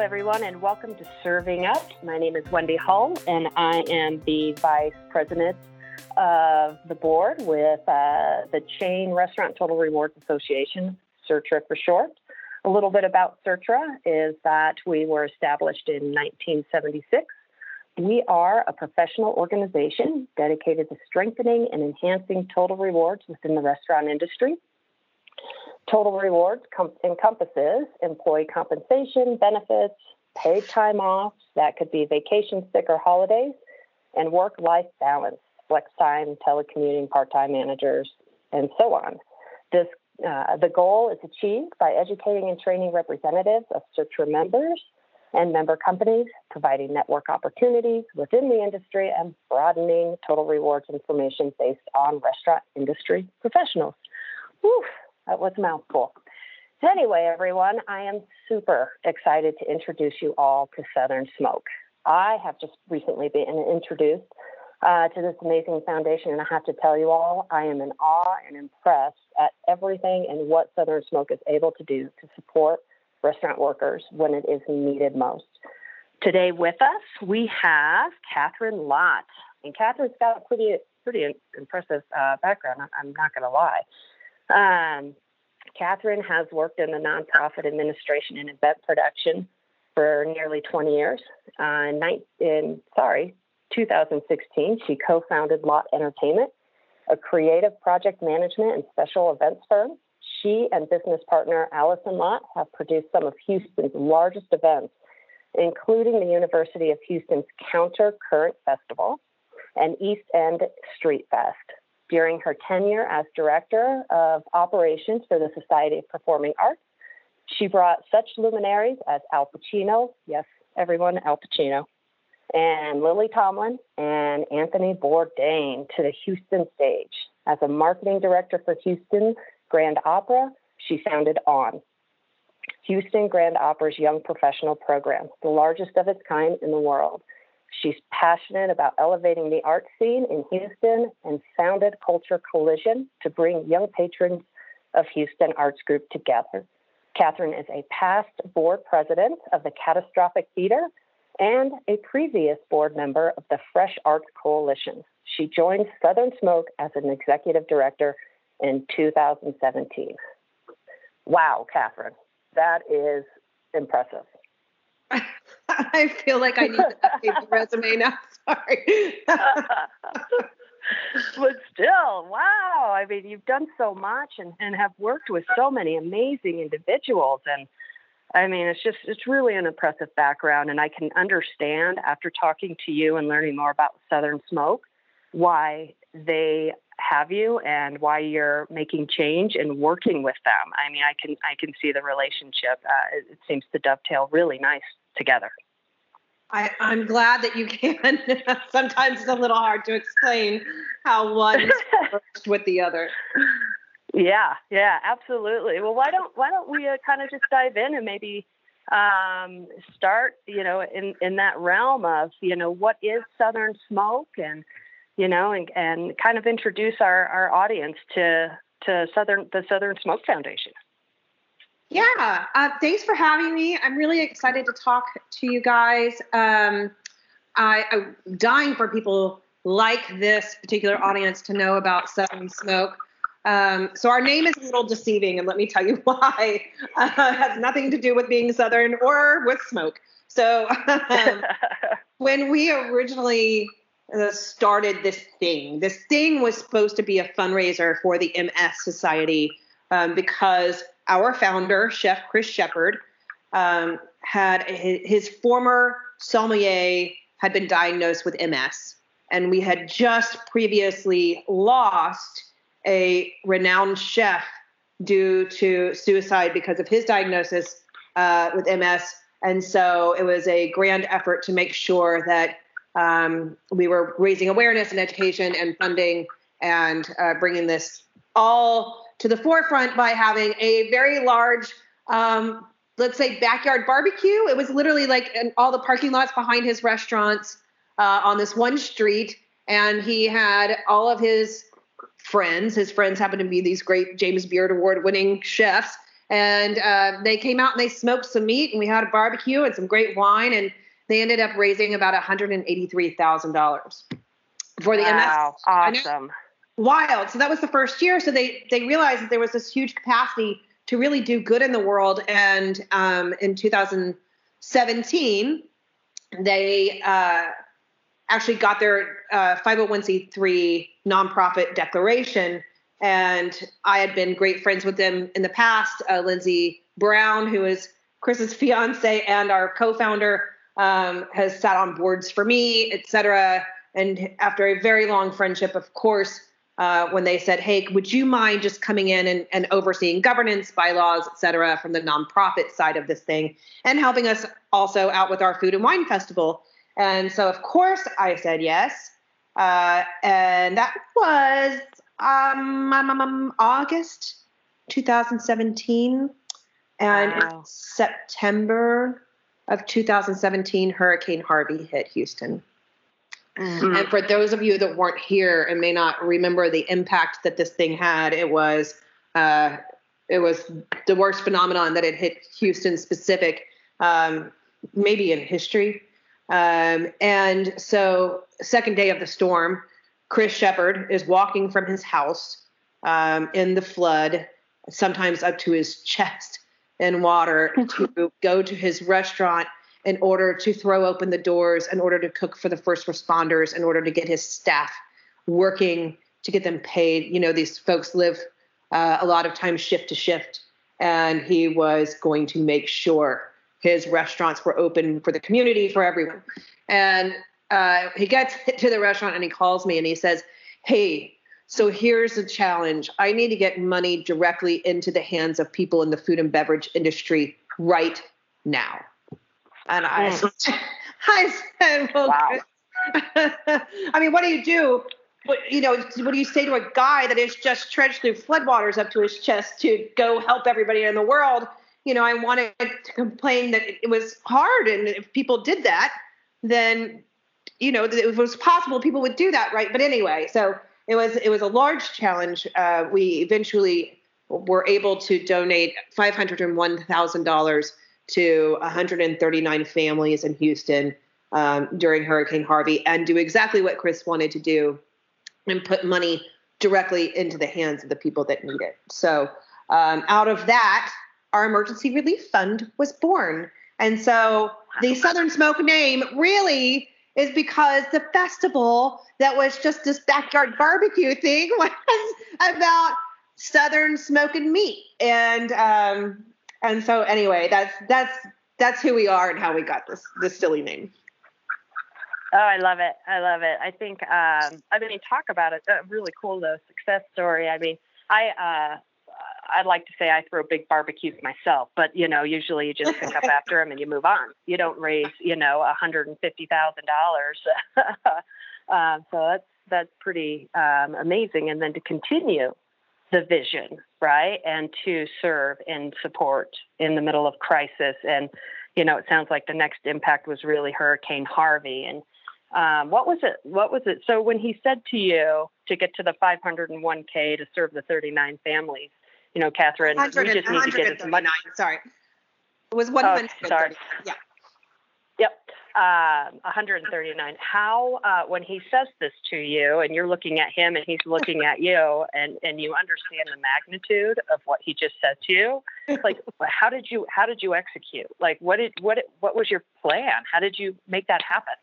everyone, and welcome to Serving Up. My name is Wendy Hull, and I am the Vice President of the board with the Chain Restaurant Total Rewards Association, CIRTRA for short. A little bit about CIRTRA is that we were established in 1976. We are a professional organization dedicated to strengthening and enhancing total rewards within the restaurant industry. Total rewards encompasses employee compensation, benefits, paid time off, that could be vacation, sick, or holidays, and work-life balance, flex time, telecommuting, part-time managers, and so on. The goal is achieved by educating and training representatives of CIRTRA members and member companies, providing network opportunities within the industry, and broadening total rewards information based on restaurant industry professionals. Whew, that was a mouthful. Anyway, everyone, I am super excited to introduce you all to Southern Smoke. I have just recently been introduced to this amazing foundation, and I have to tell you all, I am in awe and impressed at everything and what Southern Smoke is able to do to support restaurant workers when it is needed most. Today with us, we have Catherine Lott, and Catherine's got a pretty impressive background, I'm not going to lie. Catherine has worked in the nonprofit administration and event production for nearly 20 years. In 2016, she co-founded Lott Entertainment, a creative project management and special events firm. She and business partner Allison Lott have produced some of Houston's largest events, including the University of Houston's Counter Current Festival and East End Street Fest. During her tenure as Director of Operations for the Society of Performing Arts, she brought such luminaries as Al Pacino, yes, everyone, Al Pacino, and Lily Tomlin and Anthony Bourdain to the Houston stage. As a marketing director for Houston Grand Opera, she founded ON, Houston Grand Opera's young professional program, the largest of its kind in the world. She's passionate about elevating the art scene in Houston and founded Culture Collision to bring young patrons of Houston Arts Group together. Catherine is a past board president of the Catastrophic Theater and a previous board member of the Fresh Arts Coalition. She joined Southern Smoke as an executive director in 2017. Wow, Catherine, that is impressive. I feel like I need to update the resume now. Sorry. But still, wow. I mean, you've done so much and have worked with so many amazing individuals. And I mean, it's really an impressive background. And I can understand after talking to you and learning more about Southern Smoke, why they have you and why you're making change and working with them. I mean, I can see the relationship. It seems to dovetail really nice together. I'm glad that you can. Sometimes it's a little hard to explain how one works with the other. Yeah, absolutely. Well, why don't we kind of just dive in and maybe start, in that realm of, what is Southern Smoke and kind of introduce our audience to the Southern Smoke Foundation. Yeah, thanks for having me. I'm really excited to talk to you guys. I'm dying for people like this particular audience to know about Southern Smoke. So our name is a little deceiving, and let me tell you why. It has nothing to do with being Southern or with smoke. So when we originally started this thing was supposed to be a fundraiser for the MS Society because our founder, Chef Chris Shepard, had his former sommelier had been diagnosed with MS, and we had just previously lost a renowned chef due to suicide because of his diagnosis with MS. And so it was a grand effort to make sure that we were raising awareness and education and funding and bringing this all to the forefront by having a very large, let's say, backyard barbecue. It was literally like in all the parking lots behind his restaurants on this one street. And he had all of his friends. His friends happened to be these great James Beard Award winning chefs. And they came out and they smoked some meat, and we had a barbecue and some great wine, and they ended up raising about $183,000 for the MS. Wow, awesome. Wild. So that was the first year. So they realized that there was this huge capacity to really do good in the world. And in 2017, they actually got their 501c3 nonprofit declaration. And I had been great friends with them in the past. Lindsay Brown, who is Chris's fiance and our co-founder, has sat on boards for me, et cetera. And after a very long friendship, of course, when they said, hey, would you mind just coming in and overseeing governance, bylaws, et cetera, from the nonprofit side of this thing, and helping us also out with our food and wine festival? And so, of course, I said yes. And that was August 2017. And in September of 2017, Hurricane Harvey hit Houston. Mm-hmm. And for those of you that weren't here and may not remember the impact that this thing had, it was the worst phenomenon that had hit Houston specific, maybe in history. And so second day of the storm, Chris Shepard is walking from his house in the flood, sometimes up to his chest in water, to go to his restaurant in order to throw open the doors, in order to cook for the first responders, in order to get his staff working, to get them paid. You know, these folks live a lot of times shift to shift, and he was going to make sure his restaurants were open for the community, for everyone. And he gets to the restaurant and he calls me and he says, hey, so here's the challenge. I need to get money directly into the hands of people in the food and beverage industry right now. And I said, well, wow. I mean, what do you do? What do you say to a guy that has just trudged through floodwaters up to his chest to go help everybody in the world? You know, I wanted to complain that it was hard. And if people did that, then, you know, if it was possible, people would do that, right? But anyway, so it was a large challenge. We eventually were able to donate $501,000 to 139 families in Houston during Hurricane Harvey, and do exactly what Chris wanted to do and put money directly into the hands of the people that need it. So out of that, our emergency relief fund was born. And so the Southern Smoke name really is because the festival that was just this backyard barbecue thing was about Southern smoking meat. And so anyway, that's who we are and how we got this silly name. Oh, I love it. I think, talk about it. Really cool, though. Success story. I mean, I'd like to say I throw big barbecues myself, but, you know, usually you just pick up after them and you move on. You don't raise, you know, $150,000. So that's pretty amazing. And then to continue the vision, right, and to serve and support in the middle of crisis. And, you know, it sounds like the next impact was really Hurricane Harvey. And what was it? So when he said to you to get to the 501k to serve the 39 families, you know, Catherine, we just need to get as much. Sorry, it was 100. Sorry. Yeah. Yep. 139. How, when he says this to you and you're looking at him and he's looking at you and you understand the magnitude of what he just said to you, like, how did you execute? Like, what was your plan? How did you make that happen?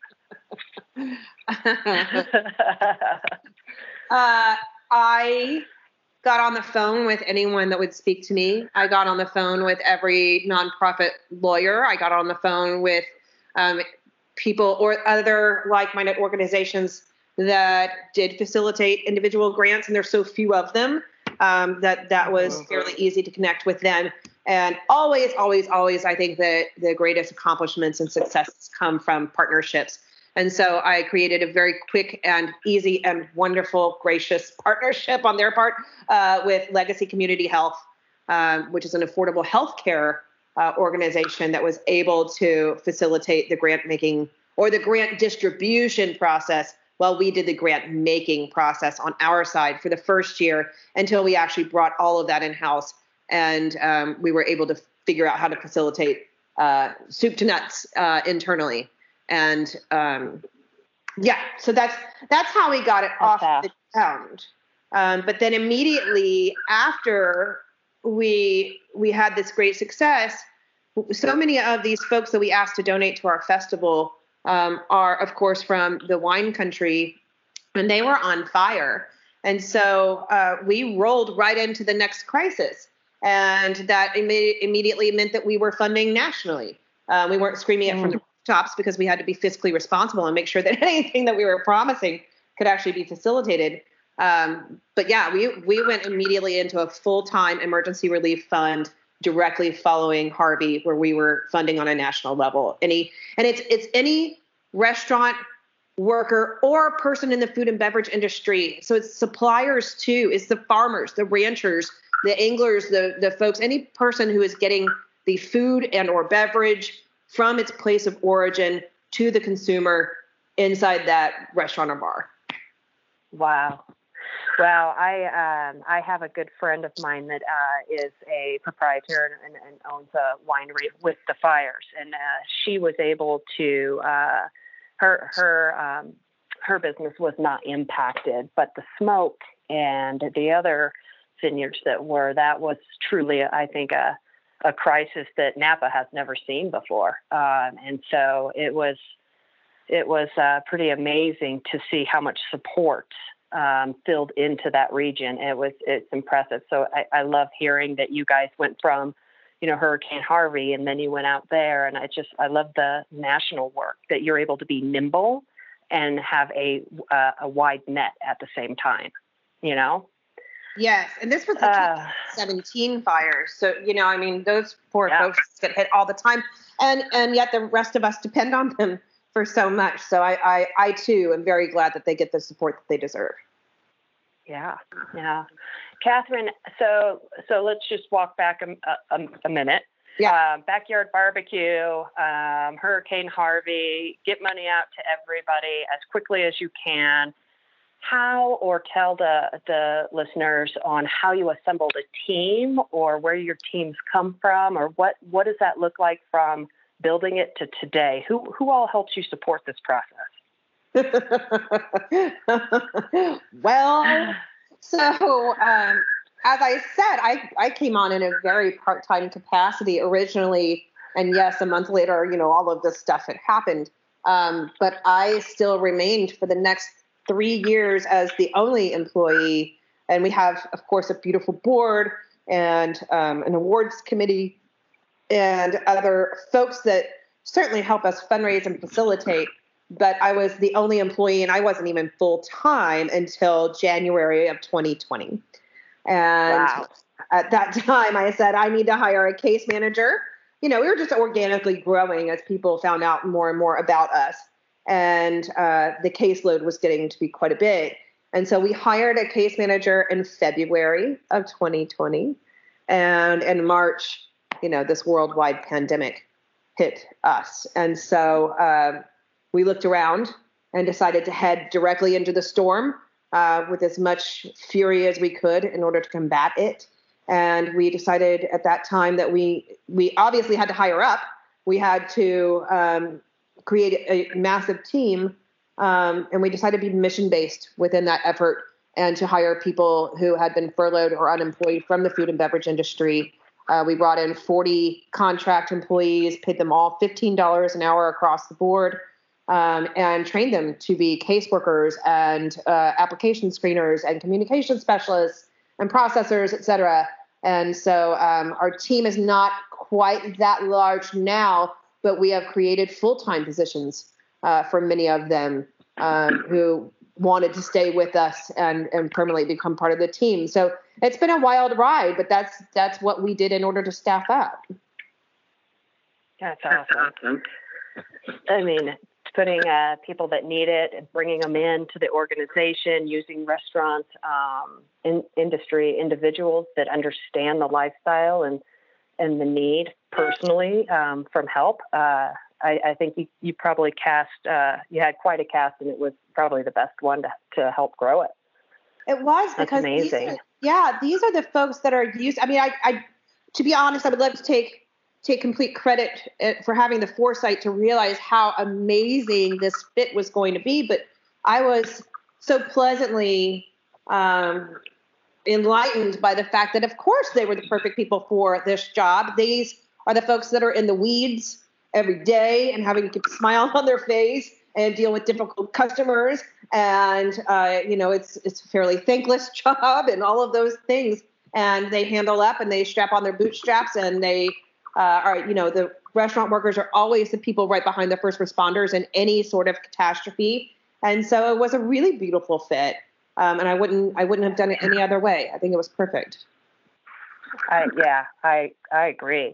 I got on the phone with anyone that would speak to me. I got on the phone with every nonprofit lawyer. I got on the phone with people or other like-minded organizations that did facilitate individual grants, and there's so few of them that was fairly easy to connect with them. And always, I think that the greatest accomplishments and successes come from partnerships. And so I created a very quick and easy and wonderful, gracious partnership on their part with Legacy Community Health, which is an affordable healthcare organization that was able to facilitate the grant making or the grant distribution process while we did the grant making process on our side for the first year until we actually brought all of that in-house and we were able to figure out how to facilitate soup to nuts internally. And so that's how we got it off the ground. But then immediately after we had this great success, so many of these folks that we asked to donate to our festival are, of course, from the wine country, and they were on fire. And so we rolled right into the next crisis. And that immediately meant that we were funding nationally. We weren't screaming it from the rooftops because we had to be fiscally responsible and make sure that anything that we were promising could actually be facilitated. But yeah, we went immediately into a full-time emergency relief fund directly following Harvey, where we were funding on a national level. It's any restaurant worker or person in the food and beverage industry. So it's suppliers too. It's the farmers, the ranchers, the anglers, the folks, any person who is getting the food and or beverage from its place of origin to the consumer inside that restaurant or bar. Wow. Well, I have a good friend of mine that is a proprietor and owns a winery with the fires, and she was able to her business was not impacted, but the smoke and the other vineyards that was truly, I think, a crisis that Napa has never seen before, and so it was pretty amazing to see how much support filled into that region. It's impressive. So I love hearing that you guys went from, Hurricane Harvey, and then you went out there, and I love the national work that you're able to be nimble and have a wide net at the same time, Yes. And this was the 2017 fires. So, those poor folks get hit all the time, and yet the rest of us depend on them for so much. So I too am very glad that they get the support that they deserve. Yeah. Catherine, so let's just walk back a minute. Yeah. Backyard barbecue, Hurricane Harvey, get money out to everybody as quickly as you can. Tell the listeners on how you assembled a team, or where your teams come from, or what does that look like from building it to today? Who all helps you support this process? Well, so as I said, I came on in a very part-time capacity originally, and yes, a month later, all of this stuff had happened. But I still remained for the next 3 years as the only employee, and we have, of course, a beautiful board and an awards committee and other folks that certainly help us fundraise and facilitate. But I was the only employee, and I wasn't even full-time until January of 2020. And At that time, I said, I need to hire a case manager. We were just organically growing as people found out more and more about us. And the caseload was getting to be quite a bit. And so we hired a case manager in February of 2020. And in March, this worldwide pandemic hit us. And so we looked around and decided to head directly into the storm with as much fury as we could in order to combat it. And we decided at that time that we obviously had to hire up. We had to create a massive team, and we decided to be mission-based within that effort and to hire people who had been furloughed or unemployed from the food and beverage industry. We brought in 40 contract employees, paid them all $15 an hour across the board, and trained them to be caseworkers and application screeners and communication specialists and processors, et cetera. And so our team is not quite that large now, but we have created full-time positions for many of them who wanted to stay with us and permanently become part of the team. So it's been a wild ride, but that's what we did in order to staff up. That's awesome. I mean, putting people that need it and bringing them into the organization, using restaurants, industry individuals that understand the lifestyle and the need personally from help. I think you probably you had quite a cast, and it was probably the best one to help grow it. It was, because that's amazing. These are the folks that are used. I mean, to be honest, I would love to take complete credit for having the foresight to realize how amazing this fit was going to be. But I was so pleasantly enlightened by the fact that, of course, they were the perfect people for this job. These are the folks that are in the weeds every day and having to keep a smile on their face and deal with difficult customers. And, it's a fairly thankless job and all of those things. And they handle up and they strap on their bootstraps, and they the restaurant workers are always the people right behind the first responders in any sort of catastrophe. And so it was a really beautiful fit. And I wouldn't have done it any other way. I think it was perfect. I agree.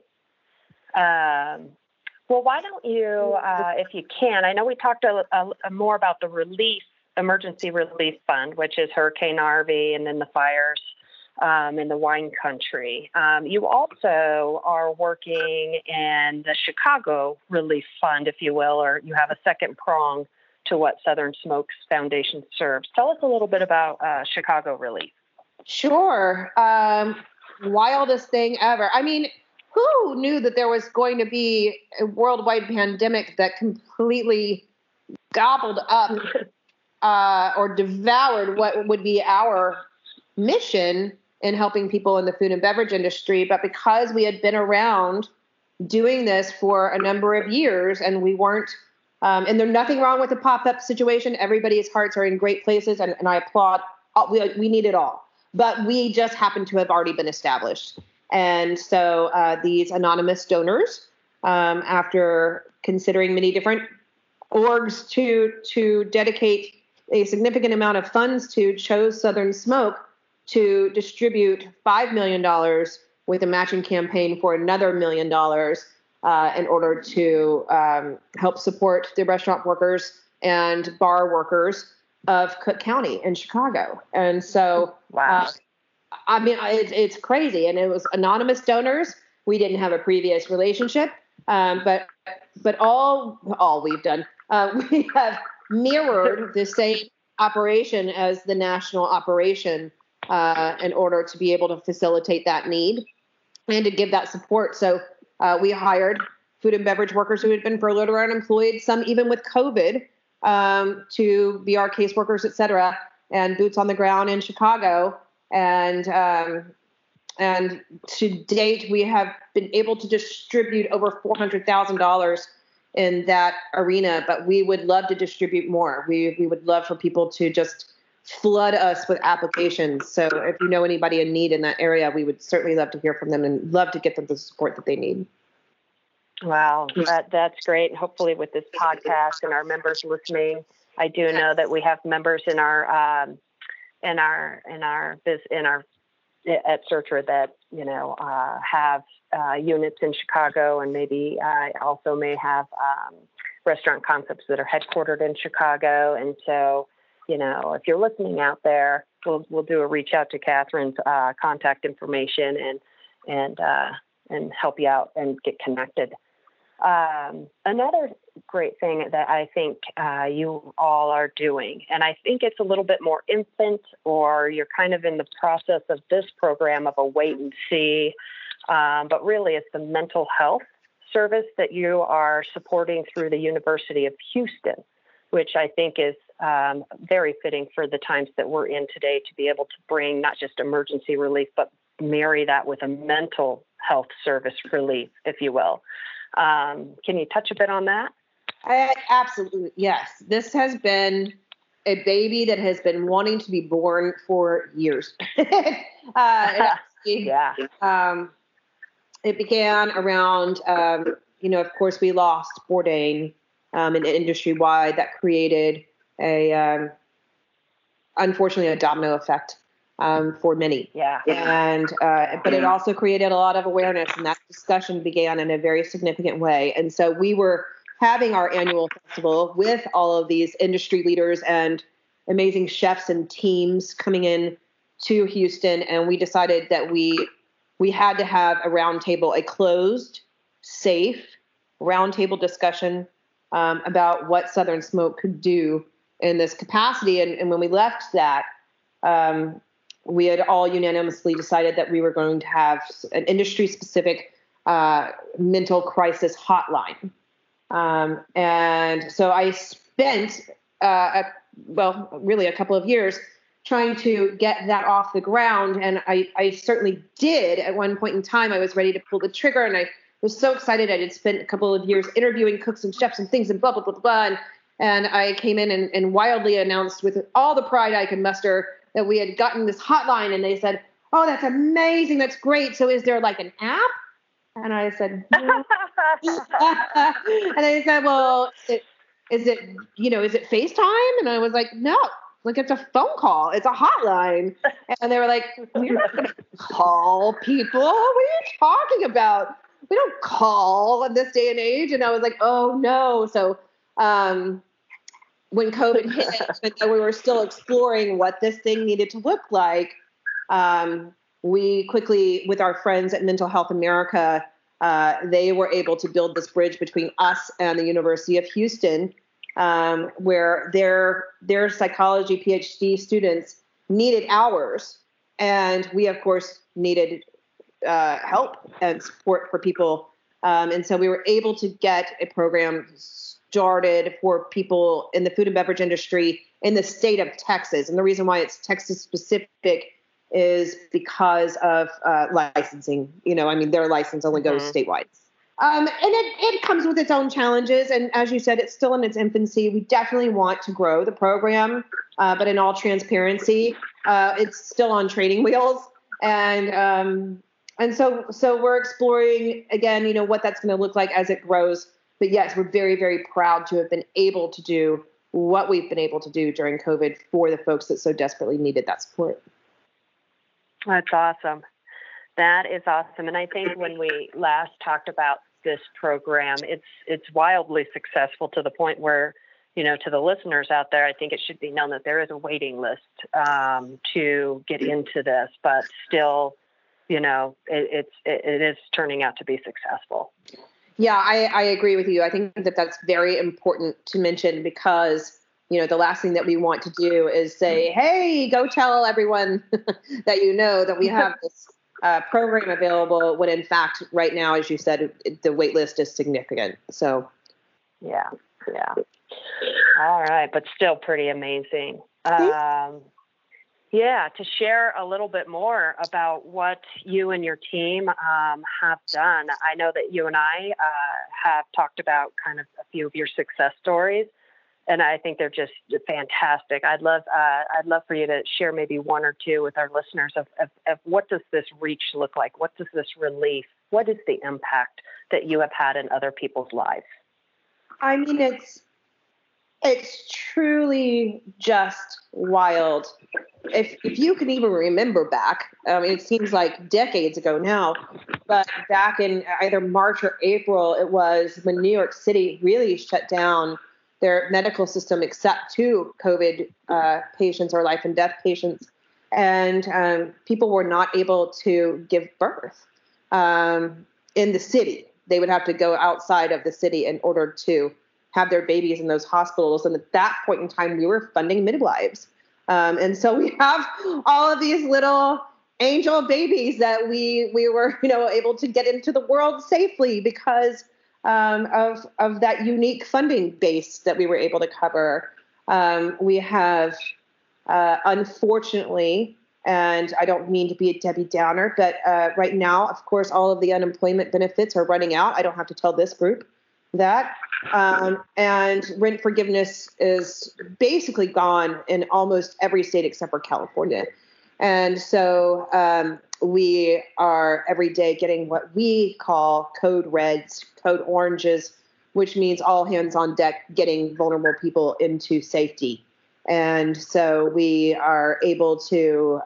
Well, why don't you, if you can, I know we talked more about the emergency relief fund, which is Hurricane Harvey and then the fires in the wine country. You also are working in the Chicago Relief Fund, if you will, or you have a second prong to what Southern Smokes Foundation serves. Tell us a little bit about Chicago Relief. Sure. Wildest thing ever. I mean, who knew that there was going to be a worldwide pandemic that completely gobbled up or devoured what would be our mission in helping people in the food and beverage industry? But because we had been around doing this for a number of years, and we weren't, and there's nothing wrong with the pop-up situation. Everybody's hearts are in great places, and I applaud. We need it all. But we just happen to have already been established. And so these anonymous donors, after considering many different orgs to dedicate a significant amount of funds to, chose Southern Smoke to distribute $5 million with a matching campaign for another $1 million in order to help support the restaurant workers and bar workers of Cook County in Chicago. And so, wow. It's crazy. And it was anonymous donors. We didn't have a previous relationship, but all we've done, we have mirrored the same operation as the national operation in order to be able to facilitate that need and to give that support. So we hired food and beverage workers who had been furloughed or unemployed, some even with COVID, to be our caseworkers, et cetera, and boots on the ground in Chicago. And to date, we have been able to distribute over $400,000 in that arena, but we would love to distribute more. We would love for people to just flood us with applications. So if you know anybody in need in that area, we would certainly love to hear from them and love to get them the support that they need. Wow, that's great. And hopefully with this podcast and our members listening, I do know that we have members in our at Searcher that have units in Chicago, and maybe also may have restaurant concepts that are headquartered in Chicago. And so, if you're listening out there, we'll do a reach out to Catherine's contact information and help you out and get connected. Another great thing that I think you all are doing, and I think it's a little bit more infant, or you're kind of in the process of this program of a wait and see, but really it's the mental health service that you are supporting through the University of Houston, which I think is very fitting for the times that we're in today, to be able to bring not just emergency relief, but marry that with a mental health service relief, if you will. Can you touch a bit on that? Absolutely, yes. This has been a baby that has been wanting to be born for years. It began around, of course, we lost Bourdain in industry-wide. That created unfortunately, a domino effect for many. Yeah. And but it also created a lot of awareness, and that discussion began in a very significant way. And so we were having our annual festival with all of these industry leaders and amazing chefs and teams coming in to Houston, and we decided that we had to have a roundtable, a closed, safe roundtable discussion about what Southern Smoke could do in this capacity. And when we left that, we had all unanimously decided that we were going to have an industry-specific mental crisis hotline. And so I spent, really a couple of years trying to get that off the ground. And I certainly did. At one point in time, I was ready to pull the trigger, and I was so excited. I had spent a couple of years interviewing cooks and chefs and things and blah, blah, blah, blah. And I came in and wildly announced with all the pride I could muster that we had gotten this hotline. And they said, "Oh, that's amazing. That's great. So is there like an app?" And I said, "No." And they said, "Well, is it FaceTime?" And I was like, "No, like it's a phone call. It's a hotline." And they were like, "We're not going to call people. What are you talking about? We don't call in this day and age." And I was like, "Oh no." So, when COVID hit and we were still exploring what this thing needed to look like, we quickly, with our friends at Mental Health America, they were able to build this bridge between us and the University of Houston, where their psychology PhD students needed hours. And we, of course, needed help and support for people. And so we were able to get a program started for people in the food and beverage industry in the state of Texas. And the reason why it's Texas specific is because of licensing. Their license only goes statewide. And it comes with its own challenges. And as you said, it's still in its infancy. We definitely want to grow the program, but in all transparency, it's still on training wheels. And so we're exploring again, what that's going to look like as it grows. But yes, we're very, very proud to have been able to do what we've been able to do during COVID for the folks that so desperately needed that support. That's awesome. That is awesome. And I think when we last talked about this program, it's wildly successful to the point where, to the listeners out there, I think it should be known that there is a waiting list to get into this, but still, it is turning out to be successful. Yeah, I agree with you. I think that that's very important to mention because, the last thing that we want to do is say, "Hey, go tell everyone that we have this program available," when in fact, right now, as you said, the wait list is significant. So, yeah. All right, but still pretty amazing. To share a little bit more about what you and your team have done. I know that you and I have talked about kind of a few of your success stories, and I think they're just fantastic. I'd love for you to share maybe one or two with our listeners of what does this reach look like? What does this relief? What is the impact that you have had in other people's lives? I mean, it's truly just wild. If you can even remember back, it seems like decades ago now, but back in either March or April, it was when New York City really shut down their medical system except to COVID patients or life and death patients. And people were not able to give birth in the city. They would have to go outside of the city in order to have their babies in those hospitals. And at that point in time, we were funding midwives. And so we have all of these little angel babies that we were, able to get into the world safely because of that unique funding base that we were able to cover. We have, unfortunately, and I don't mean to be a Debbie Downer, but right now, of course, all of the unemployment benefits are running out. I don't have to tell this group that. And rent forgiveness is basically gone in almost every state except for California. And so we are every day getting what we call code reds, code oranges, which means all hands on deck getting vulnerable people into safety. And so we are able to,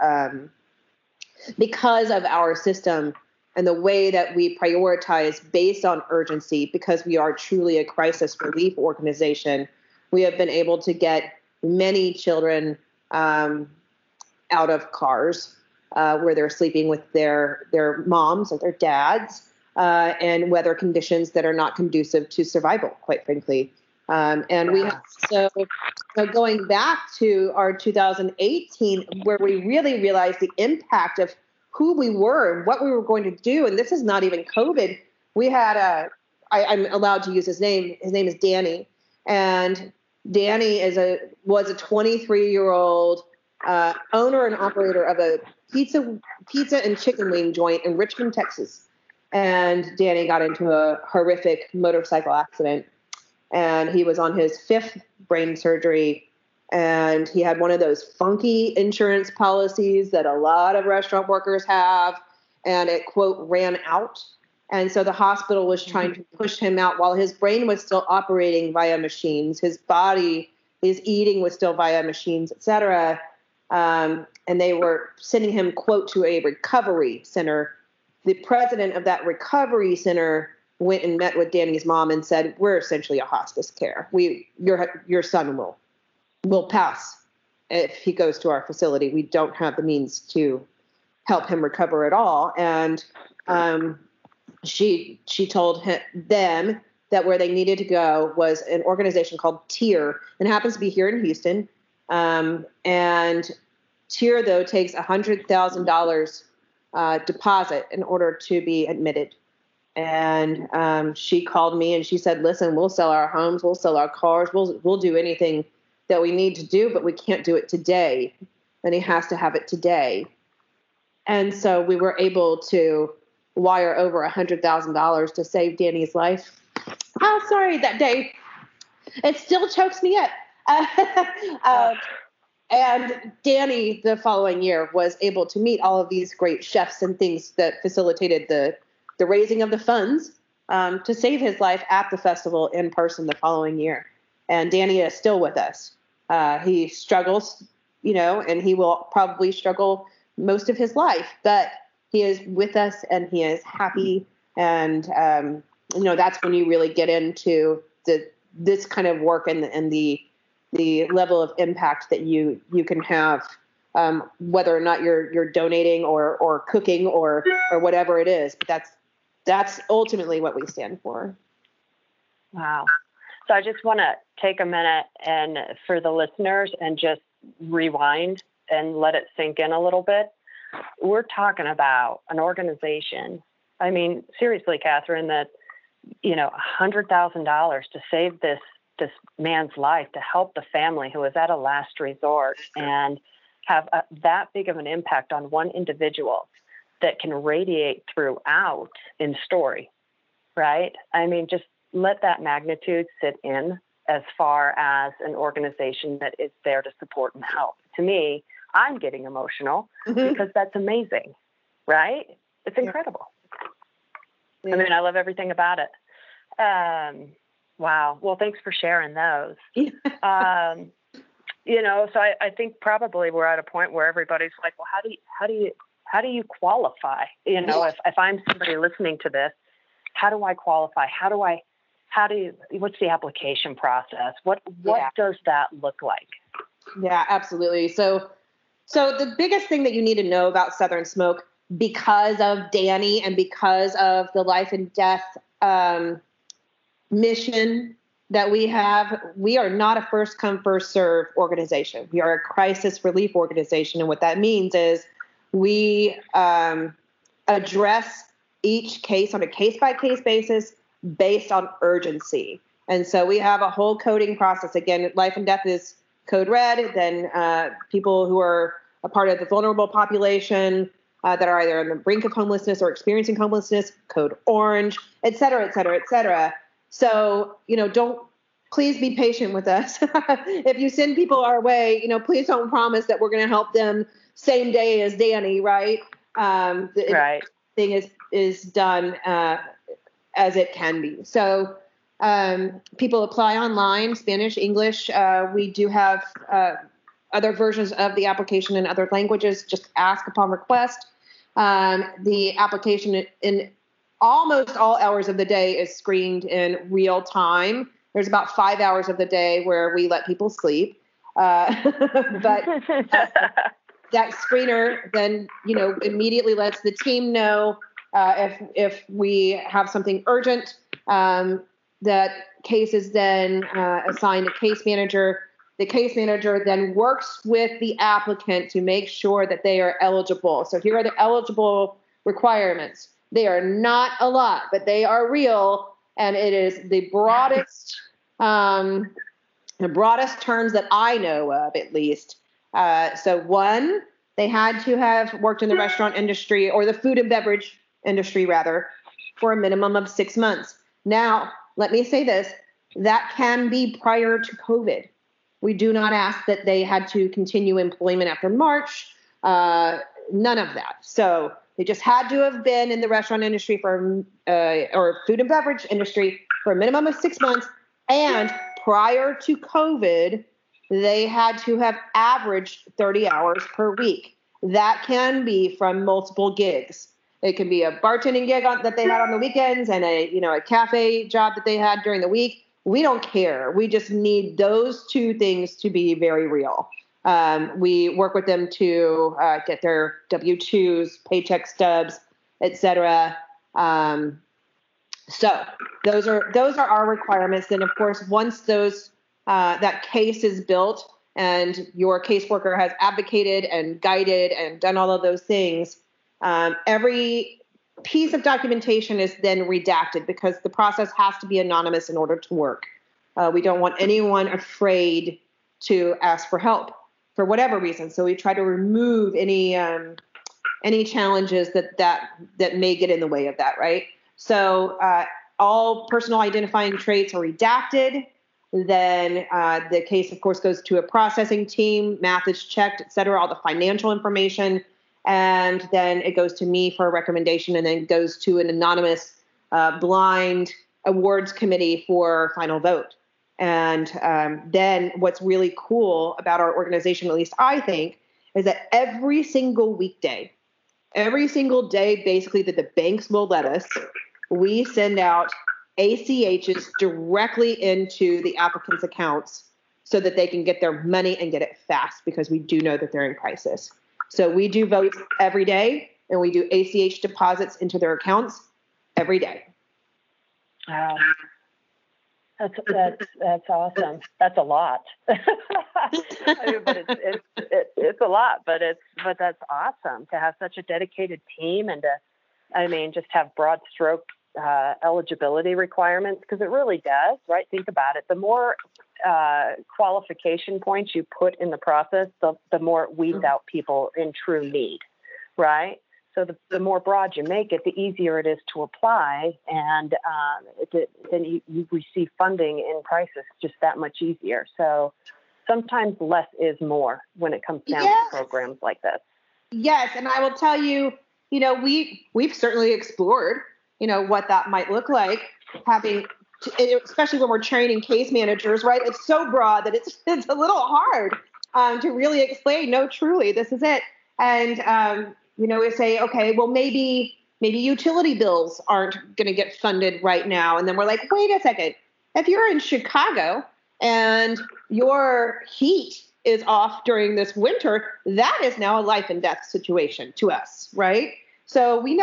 because of our system and the way that we prioritize based on urgency, because we are truly a crisis relief organization, we have been able to get many children out of cars where they're sleeping with their moms or their dads and weather conditions that are not conducive to survival, quite frankly. And we have so going back to our 2018, where we really realized the impact of who we were and what we were going to do. And this is not even COVID. We had I'm allowed to use his name. His name is Danny. And Danny was a 23-year-old owner and operator of a pizza and chicken wing joint in Richmond, Texas. And Danny got into a horrific motorcycle accident. And he was on his 5th brain surgery. And he had one of those funky insurance policies that a lot of restaurant workers have. And it, quote, ran out. And so the hospital was trying to push him out while his brain was still operating via machines. His body, his eating was still via machines, et cetera. And they were sending him, quote, to a recovery center. The president of that recovery center went and met with Danny's mom and said, we're essentially a hospice care. Your son will pass if he goes to our facility. We don't have the means to help him recover at all. And she told them that where they needed to go was an organization called TIER, and it happens to be here in Houston. And TIER, though, takes $100,000 deposit in order to be admitted. And she called me and she said, listen, we'll sell our homes, we'll sell our cars, we'll do anything that we need to do, but we can't do it today. And he has to have it today. And so we were able to wire over $100,000 to save Danny's life. Oh, sorry, that day. It still chokes me up. And Danny, the following year, was able to meet all of these great chefs and things that facilitated the raising of the funds to save his life at the festival in person the following year. And Danny is still with us. He struggles, and he will probably struggle most of his life, but he is with us and he is happy. And, that's when you really get into this kind of work and the level of impact that you can have, whether or not you're donating or cooking or whatever it is. But that's ultimately what we stand for. Wow. So I just want to take a minute and for the listeners and just rewind and let it sink in a little bit. We're talking about an organization. I mean, seriously, Catherine, that, $100,000 to save this man's life, to help the family who is at a last resort and have that big of an impact on one individual that can radiate throughout in story, right? I mean, just let that magnitude sit in as far as an organization that is there to support and help. To me, I'm getting emotional because that's amazing, right? It's incredible. Yeah. I mean, I love everything about it. Wow. Well, thanks for sharing those. So I think probably we're at a point where everybody's like, well, how do you qualify? If I'm somebody listening to this, how do I qualify? What's the application process? What does that look like? Yeah, absolutely. So the biggest thing that you need to know about Southern Smoke, because of Danny and because of the life and death mission that we have, we are not a first come, first serve organization. We are a crisis relief organization. And what that means is we address each case on a case-by-case basis based on urgency. And so we have a whole coding process. Again, life and death is code red. Then people who are a part of the vulnerable population that are either on the brink of homelessness or experiencing homelessness, code orange, et cetera, et cetera, et cetera. So, please be patient with us. If you send people our way, please don't promise that we're going to help them same day as Danny, right? Right. Thing is done as it can be. So people apply online, Spanish, English. We do have other versions of the application in other languages. Just ask upon request. The application in almost all hours of the day is screened in real time. There's about 5 hours of the day where we let people sleep. But that screener then, immediately lets the team know if we have something urgent. That case is then assigned a case manager the case manager then works with the applicant to make sure that they are eligible. So here are the eligible requirements. They are not a lot, but they are real, and it is the broadest terms that I know of, at least. So one, they had to have worked in the restaurant industry, or the food and beverage industry rather, for a minimum of 6 months. Now, let me say this, that can be prior to COVID. We do not ask that they had to continue employment after March, none of that. So they just had to have been in the restaurant industry or food and beverage industry for a minimum of 6 months. And prior to COVID, they had to have averaged 30 hours per week. That can be from multiple gigs. It can be a bartending gig that they had on the weekends and a cafe job that they had during the week. We don't care. We just need those two things to be very real. We work with them to get their W-2s, paycheck stubs, etc. So those are our requirements. Then, of course, once that case is built and your caseworker has advocated and guided and done all of those things, every piece of documentation is then redacted because the process has to be anonymous in order to work. We don't want anyone afraid to ask for help for whatever reason. So we try to remove any challenges that may get in the way of that, right? So all personal identifying traits are redacted. Then the case, of course, goes to a processing team. Math is checked, et cetera, all the financial information. And then it goes to me for a recommendation, and then goes to an anonymous blind awards committee for final vote. And then what's really cool about our organization, at least I think, is that every single weekday, every single day basically that the banks will let us, we send out ACHs directly into the applicants' accounts so that they can get their money and get it fast, because we do know that they're in crisis. So we do votes every day, and we do ACH deposits into their accounts every day. Wow. That's awesome. That's a lot. But it's a lot, but that's awesome to have such a dedicated team and just have broad stroke eligibility requirements, because it really does, right? Think about it. The more qualification points you put in the process, the more it weeds out people in true need, right? So the more broad you make it, the easier it is to apply, and then you receive funding in crisis just that much easier. So sometimes less is more when it comes down to programs like this. Yes, and I will tell you, we've certainly explored, what that might look like, especially when we're training case managers, right? It's so broad that it's a little hard to really explain. No, truly, this is it. And we say, okay, well, maybe utility bills aren't going to get funded right now. And then we're like, wait a second. If you're in Chicago and your heat is off during this winter, that is now a life and death situation to us, right? So we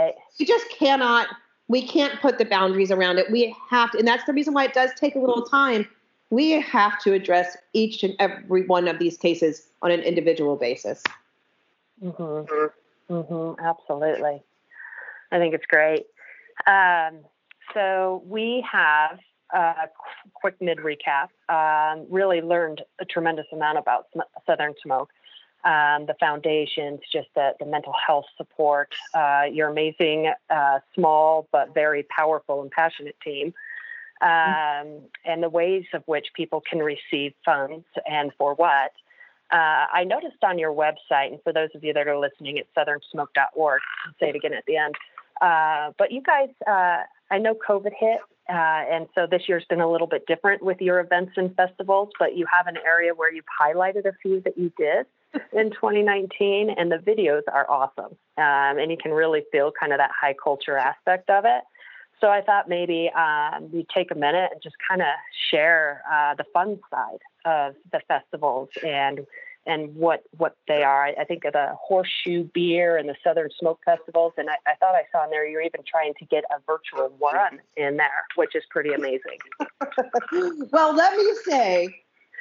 can't put the boundaries around it. We have to, and that's the reason why it does take a little time. We have to address each and every one of these cases on an individual basis. Mm-hmm. Mm-hmm. Absolutely. I think it's great. So we have a quick mid-recap. Really learned a tremendous amount about Southern Smoke, the foundations, just the mental health support, your amazing, small but very powerful and passionate team, and the ways of which people can receive funds and for what. I noticed on your website, and for those of you that are listening, it's southernsmoke.org. I'll say it again at the end. But you guys, I know COVID hit, and so this year's been a little bit different with your events and festivals, but you have an area where you've highlighted a few that you did in 2019, and the videos are awesome. And you can really feel kind of that high culture aspect of it. So I thought maybe we'd take a minute and just kind of share the fun side of the festivals and what they are. I think of the Horseshoe Beer and the Southern Smoke Festivals, and I thought I saw in there you're even trying to get a virtual run in there, which is pretty amazing. Well, let me say,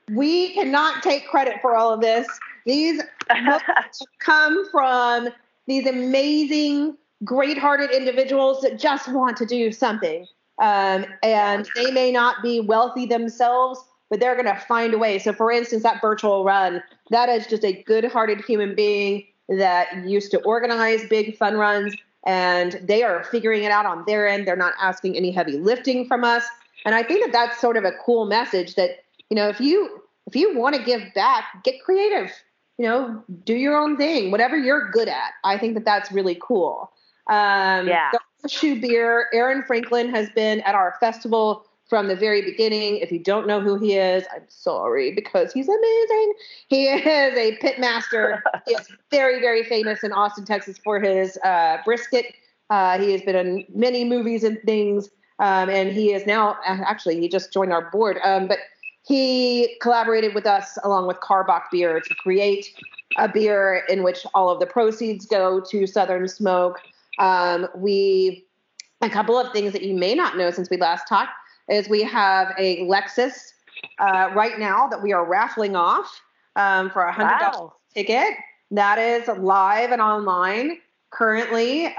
we cannot take credit for all of this. These come from these amazing, great-hearted individuals that just want to do something. And they may not be wealthy themselves, but they're going to find a way. So for instance, that virtual run, that is just a good-hearted human being that used to organize big fun runs, and they are figuring it out on their end. They're not asking any heavy lifting from us. And I think that that's sort of a cool message that, if you want to give back, get creative, do your own thing, whatever you're good at. I think that that's really cool. The Horseshoe Beer, Aaron Franklin has been at our festival from the very beginning. If you don't know who he is, I'm sorry, because he's amazing. He is a pit master. He is very, very famous in Austin, Texas for his brisket. He has been in many movies and things. And he is now, actually, he just joined our board. But he collaborated with us along with Karbach Beer to create a beer in which all of the proceeds go to Southern Smoke. A couple of things that you may not know since we last talked is we have a Lexus right now that we are raffling off for a $100 ticket. That is live and online currently.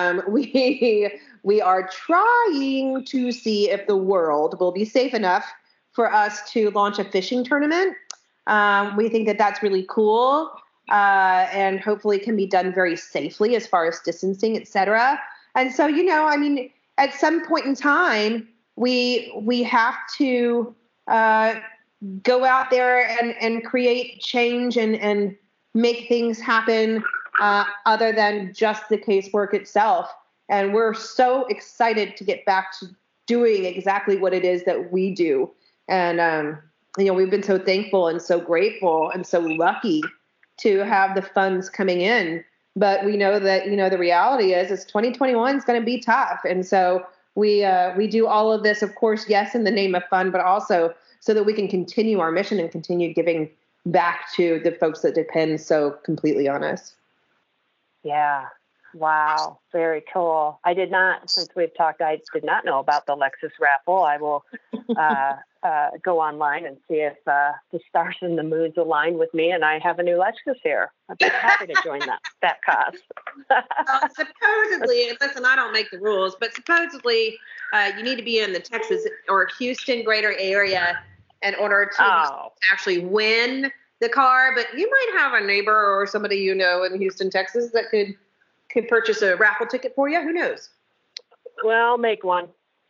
We are trying to see if the world will be safe enough for us to launch a fishing tournament. We think that that's really cool and hopefully can be done very safely as far as distancing, et cetera. And so, at some point in time, we have to go out there and create change and make things happen other than just the casework itself. And we're so excited to get back to doing exactly what it is that we do. And, we've been so thankful and so grateful and so lucky to have the funds coming in. But we know that, the reality is 2021 is going to be tough. And so we do all of this, of course, yes, in the name of fun, but also so that we can continue our mission and continue giving back to the folks that depend so completely on us. Yeah. Wow. Very cool. I did not, since we've talked, I did not know about the Lexus raffle. I will go online and see if the stars and the moons align with me, and I have a new Lexus here. I'd be happy to join that cause. Supposedly, listen, I don't make the rules, but supposedly you need to be in the Texas or Houston greater area in order to actually win the car. But you might have a neighbor or somebody in Houston, Texas that could purchase a raffle ticket for you. Who knows? Well, make one.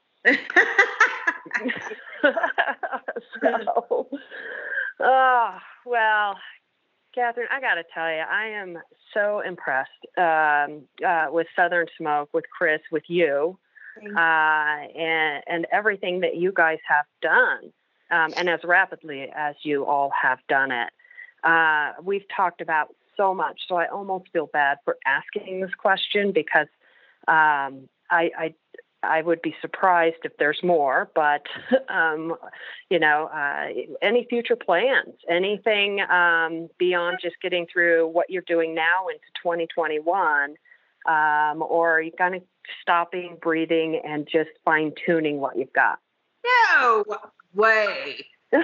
Well, Catherine, I got to tell you, I am so impressed with Southern Smoke, with Chris, with you, and everything that you guys have done, and as rapidly as you all have done it. We've talked about so much, so I almost feel bad for asking this question because I would be surprised if there's more, but, any future plans, anything beyond just getting through what you're doing now into 2021, or are you kind of stopping, breathing, and just fine-tuning what you've got? No way. No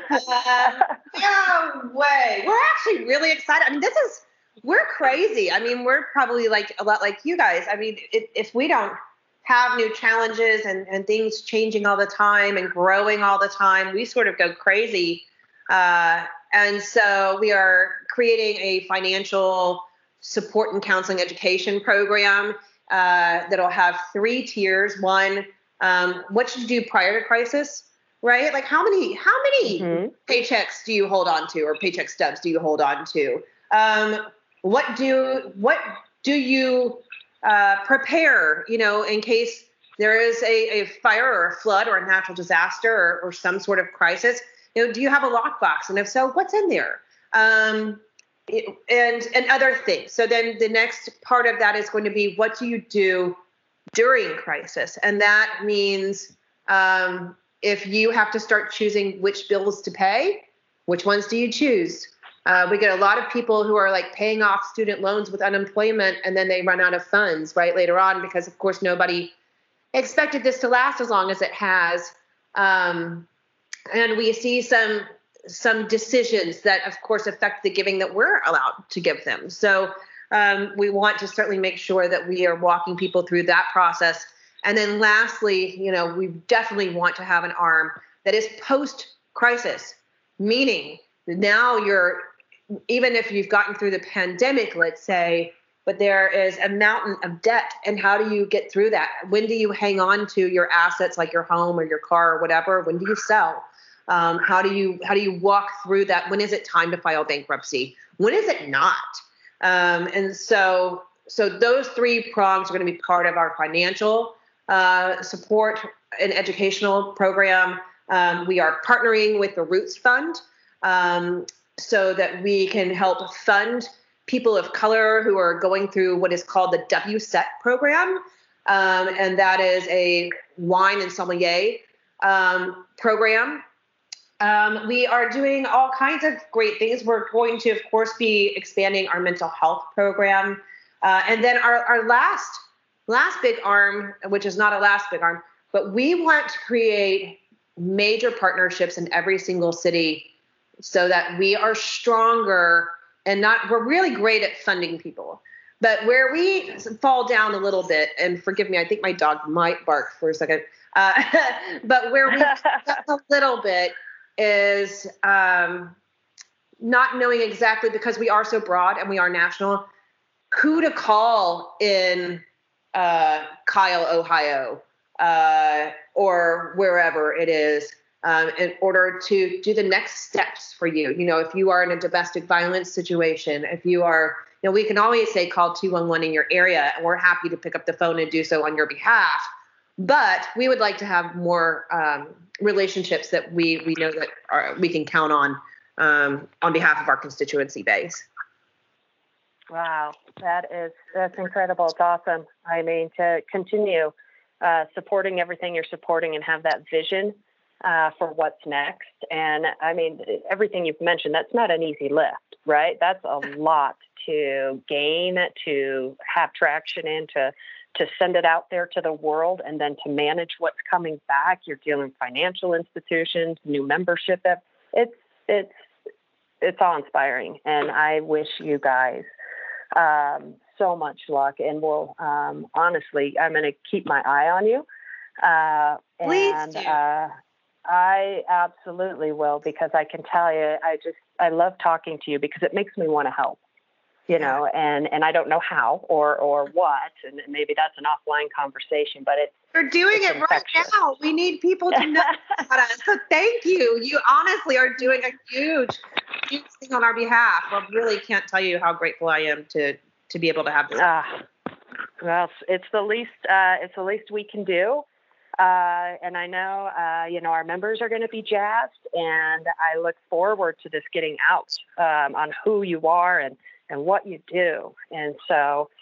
way. We're actually really excited. I mean, we're crazy. I mean, we're probably a lot like you guys. I mean, if we don't have new challenges and things changing all the time and growing all the time, we sort of go crazy. And so we are creating a financial support and counseling education program that'll have 3 tiers. One, what should you do prior to crisis, right? Like how many paychecks do you hold on to, or paycheck stubs do you hold on to? What do you prepare, in case there is a fire or a flood or a natural disaster or some sort of crisis? Do you have a lockbox? And if so, what's in there? And other things. So then the next part of that is going to be, what do you do during crisis? And that means if you have to start choosing which bills to pay, which ones do you choose? We get a lot of people who are paying off student loans with unemployment, and then they run out of funds right later on because, of course, nobody expected this to last as long as it has. And we see some some decisions that, of course, affect the giving that we're allowed to give them. So we want to certainly make sure that we are walking people through that process. And then lastly, we definitely want to have an arm that is post-crisis, meaning now even if you've gotten through the pandemic, let's say, but there is a mountain of debt. And how do you get through that? When do you hang on to your assets like your home or your car or whatever? When do you sell? How do you walk through that? When is it time to file bankruptcy? When is it not? And so those three prongs are going to be part of our financial support and educational program. We are partnering with the Roots Fund so that we can help fund people of color who are going through what is called the WSET program. And that is a wine and sommelier program. We are doing all kinds of great things. We're going to, of course, be expanding our mental health program. And then our last big arm, which is not a last big arm, but we want to create major partnerships in every single city so that we are stronger and we're really great at funding people. But where we fall down a little bit, and forgive me, I think my dog might bark for a second, but where we fall a little bit is not knowing exactly, because we are so broad and we are national, who to call in Kyle, Ohio, or wherever it is, in order to do the next steps for you. If you are in a domestic violence situation, if you are, we can always say call 211 in your area, and we're happy to pick up the phone and do so on your behalf. But we would like to have more relationships that we know that we can count on behalf of our constituency base. Wow, that's incredible. It's awesome. I mean, to continue supporting everything you're supporting and have that vision for what's next. And I mean, everything you've mentioned, that's not an easy lift, right? That's a lot to gain, to have traction in, to send it out there to the world, and then to manage what's coming back. You're dealing with financial institutions, new membership. It's awe-inspiring. And I wish you guys so much luck, and we'll honestly, I'm going to keep my eye on you. Please do. I absolutely will, because I can tell you, I love talking to you because it makes me want to help, and I don't know how or what, and maybe that's an offline conversation, but you're doing it infectious. Right now. We need people to know about us. So thank you. You honestly are doing a huge thing on our behalf. I really can't tell you how grateful I am to be able to have this. Well, it's the least we can do. And I know, our members are going to be jazzed, and I look forward to this getting out on who you are and what you do. And so,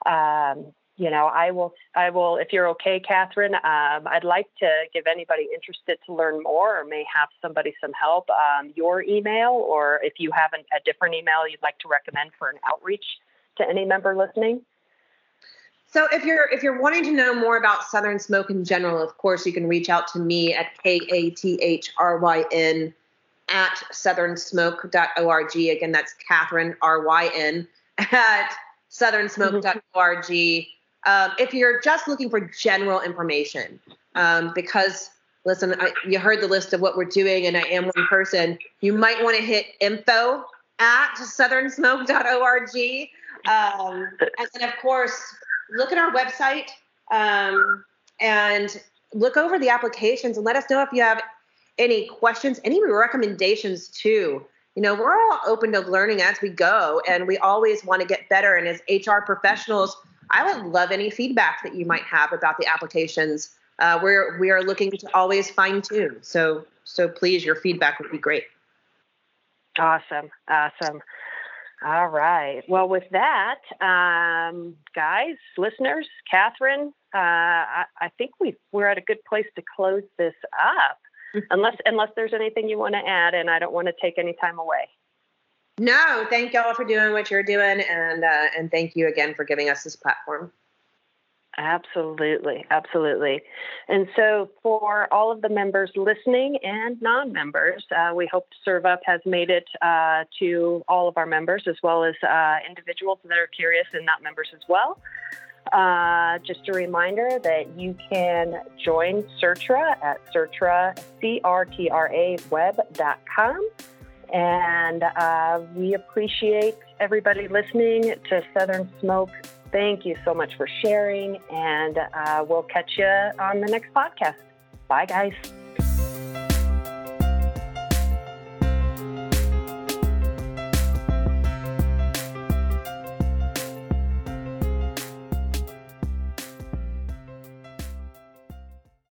I will, if you're okay, Catherine, I'd like to give anybody interested to learn more or may have somebody some help, your email, or if you have a different email you'd like to recommend for an outreach to any member listening. So if you're wanting to know more about Southern Smoke in general, of course, you can reach out to me at KATHRYN at southernsmoke.org. Again, that's Catherine, RYN, at southernsmoke.org. If you're just looking for general information, because, listen, you heard the list of what we're doing, and I am one person, you might want to hit info at southernsmoke.org. And then, of course, look at our website and look over the applications and let us know if you have any questions, any recommendations too. We're all open to learning as we go, and we always want to get better. And as HR professionals, I would love any feedback that you might have about the applications. We are looking to always fine tune. So please, your feedback would be great. Awesome. All right. Well, with that, guys, listeners, Catherine, I think we're at a good place to close this up, unless there's anything you want to add, and I don't want to take any time away. No, thank y'all for doing what you're doing, and thank you again for giving us this platform. Absolutely, absolutely. And so for all of the members listening and non-members, we hope Serve Up has made it to all of our members, as well as individuals that are curious and not members as well. Just a reminder that you can join CERTRA at CRTRAweb.com. And we appreciate everybody listening to Southern Smoke. Thank you so much for sharing, and we'll catch you on the next podcast. Bye, guys.